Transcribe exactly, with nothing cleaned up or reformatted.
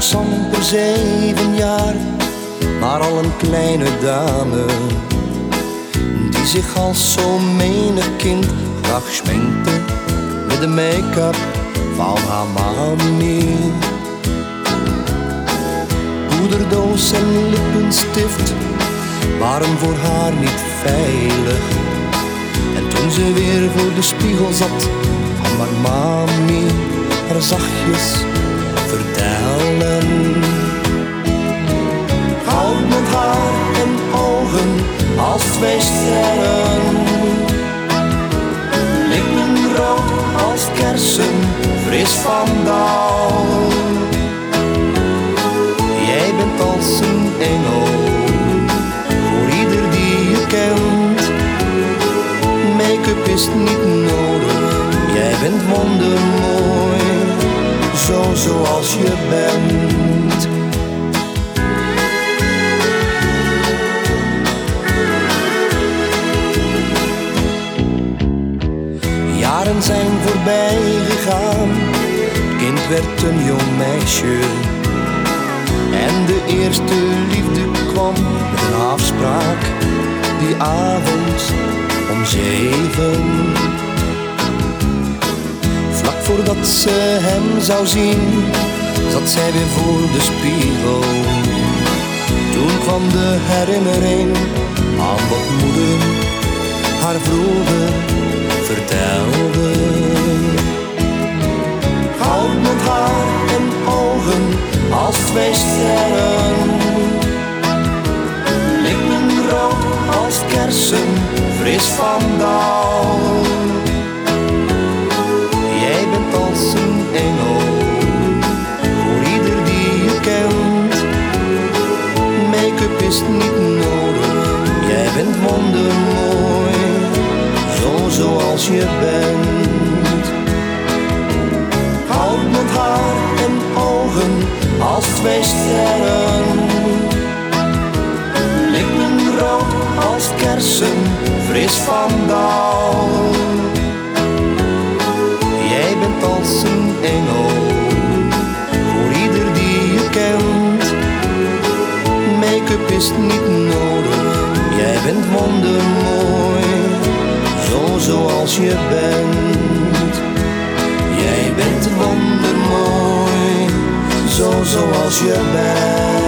was amper zeven jaar, maar al een kleine dame, die zich als zo menig kind graag schminkte met de make-up van haar mami. Poederdoos en lippenstift waren voor haar niet veilig, en toen ze weer voor de spiegel zat, kwam haar mami haar zachtjes vertellen. Goudblond haar en ogen als twee sterren, lippen rood als kersen, fris van dauw. Jij bent als een engel voor ieder die je kent. Make-up is niet nodig, jij bent wondermooi, zo zoals je bent. Jaren zijn voorbij gegaan, het kind werd een jong meisje, en de eerste liefde kwam met een afspraak die avond om zeven. Vlak voordat ze hem zou zien, zat zij weer voor de spiegel. Toen kwam de herinnering aan wat moeder haar vroeger vertelde. Goudblond haar en ogen als twee sterren, lippen rood als kersen, fris van dauw. Jij bent als een engel voor ieder die je kent. Make-up is niet nodig, jij bent wondermooi, zo zoals je bent. Goudblond haar en ogen als twee sterren, lippen rood als kersen, fris van dauw. Jij bent als een engel voor ieder die je kent. Make-up is niet nodig, jij bent wondermooi, zo zoals je bent. Jij bent wondermooi, zo zoals je bent.